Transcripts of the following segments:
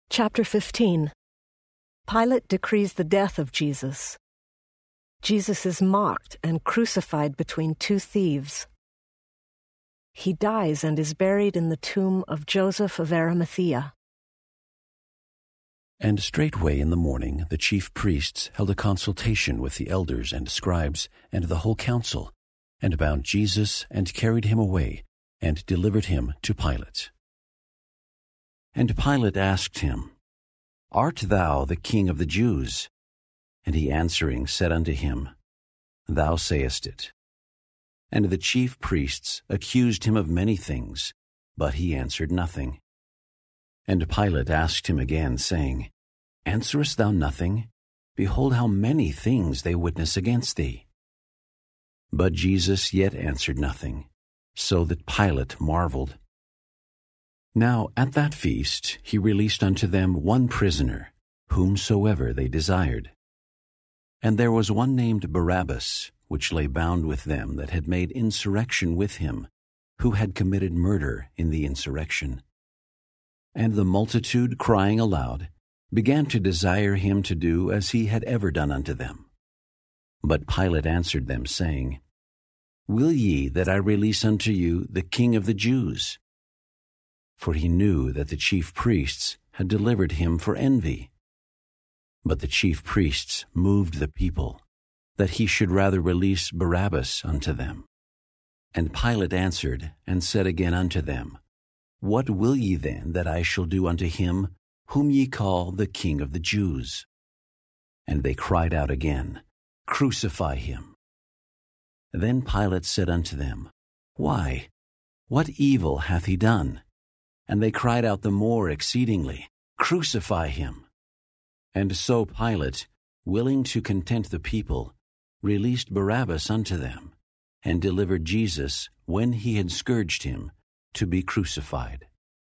Chapter 15. Pilate decrees the death of Jesus. Jesus is mocked and crucified between two thieves. He dies and is buried in the tomb of Joseph of Arimathea. And straightway in the morning the chief priests held a consultation with the elders and scribes and the whole council, and bound Jesus and carried him away, and delivered him to Pilate. And Pilate asked him, Art thou the king of the Jews? And he answering said unto him, Thou sayest it. And the chief priests accused him of many things, but he answered nothing. And Pilate asked him again, saying, Answerest thou nothing? Behold how many things they witness against thee. But Jesus yet answered nothing, so that Pilate marveled. Now at that feast he released unto them one prisoner, whomsoever they desired. And there was one named Barabbas, which lay bound with them that had made insurrection with him, who had committed murder in the insurrection. And the multitude, crying aloud, began to desire him to do as he had ever done unto them. But Pilate answered them, saying, Will ye that I release unto you the King of the Jews? For he knew that the chief priests had delivered him for envy. But the chief priests moved the people, that he should rather release Barabbas unto them. And Pilate answered and said again unto them, What will ye then that I shall do unto him whom ye call the King of the Jews? And they cried out again, Crucify him. Then Pilate said unto them, Why, what evil hath he done? And they cried out the more exceedingly, Crucify him. And so Pilate, willing to content the people, released Barabbas unto them, and delivered Jesus, when he had scourged him, to be crucified.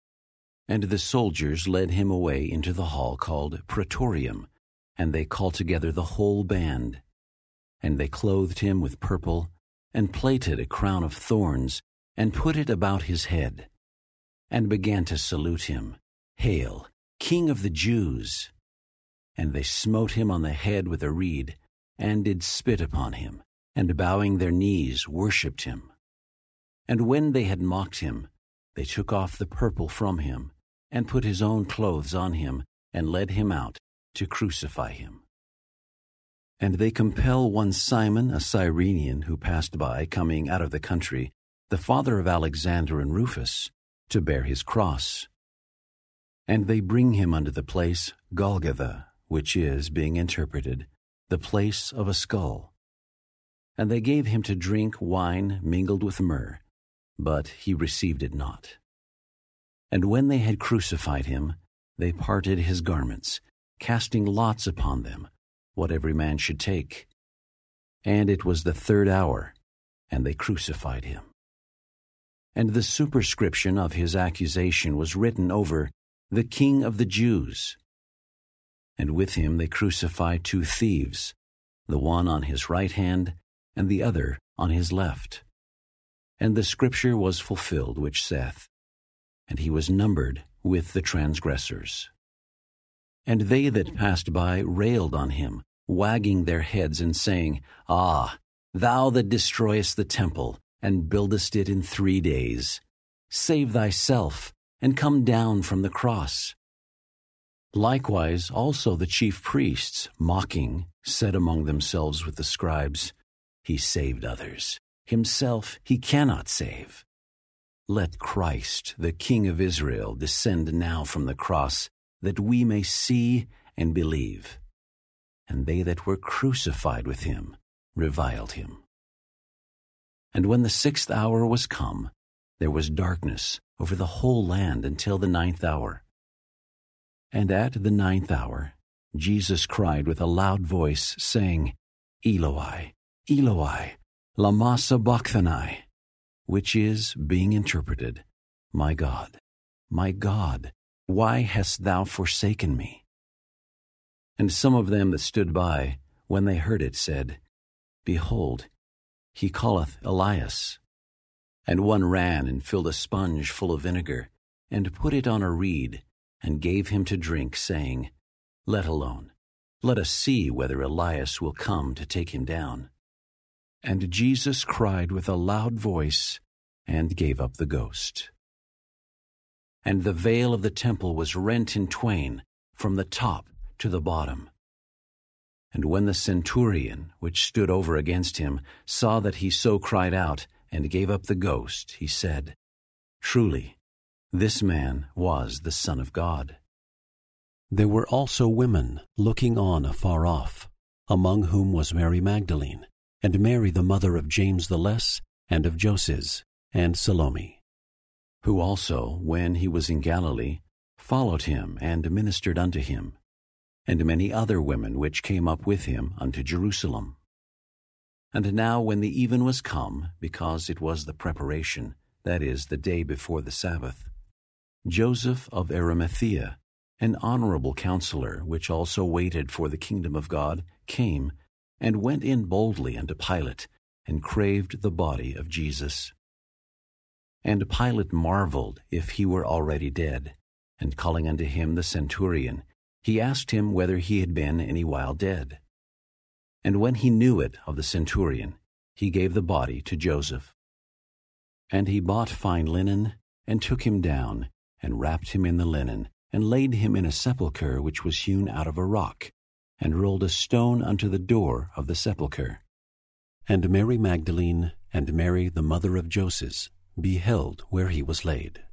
And the soldiers led him away into the hall called Praetorium, and they called together the whole band. And they clothed him with purple, and plaited a crown of thorns, and put it about his head, and began to salute him, Hail, King of the Jews! And they smote him on the head with a reed, and did spit upon him, and bowing their knees worshipped him. And when they had mocked him, they took off the purple from him, and put his own clothes on him, and led him out to crucify him. And they compel one Simon, a Cyrenian, who passed by, coming out of the country, the father of Alexander and Rufus, to bear his cross. And they bring him unto the place Golgotha, which is, being interpreted, the place of a skull. And they gave him to drink wine mingled with myrrh, but he received it not. And when they had crucified him, they parted his garments, casting lots upon them, what every man should take. And it was the 3rd hour, and they crucified him. And the superscription of his accusation was written over, The King of the Jews. And with him they crucified 2 thieves, the one on his right hand, and the other on his left. And the scripture was fulfilled, which saith, And he was numbered with the transgressors. And they that passed by railed on him, wagging their heads and saying, Ah, thou that destroyest the temple, and buildest it in 3 days, save thyself, and come down from the cross. Likewise also the chief priests, mocking, said among themselves with the scribes, He saved others, himself he cannot save. Let Christ, the King of Israel, descend now from the cross, that we may see and believe. And they that were crucified with him reviled him. And when the 6th hour was come, there was darkness over the whole land until the 9th hour. And at the 9th hour Jesus cried with a loud voice, saying, Eloi, Eloi, lama sabachthani, which is, being interpreted, My God, why hast thou forsaken me? And some of them that stood by, when they heard it, said, Behold, he calleth Elias. And one ran and filled a sponge full of vinegar, and put it on a reed, and gave him to drink, saying, "Let alone. Let us see whether Elias will come to take him down." And Jesus cried with a loud voice and gave up the ghost. And the veil of the temple was rent in twain from the top to the bottom. And when the centurion, which stood over against him, saw that he so cried out and gave up the ghost, he said, "Truly, this man was the Son of God." There were also women looking on afar off, among whom was Mary Magdalene, and Mary the mother of James the Less, and of Joses, and Salome, who also, when he was in Galilee, followed him and ministered unto him, and many other women which came up with him unto Jerusalem. And now when the even was come, because it was the preparation, that is, the day before the Sabbath, Joseph of Arimathea, an honorable counselor, which also waited for the kingdom of God, came, and went in boldly unto Pilate, and craved the body of Jesus. And Pilate marveled if he were already dead, and calling unto him the centurion, he asked him whether he had been any while dead. And when he knew it of the centurion, he gave the body to Joseph. And he bought fine linen, and took him down, and wrapped him in the linen, and laid him in a sepulchre which was hewn out of a rock, and rolled a stone unto the door of the sepulchre. And Mary Magdalene and Mary the mother of Joses beheld where he was laid.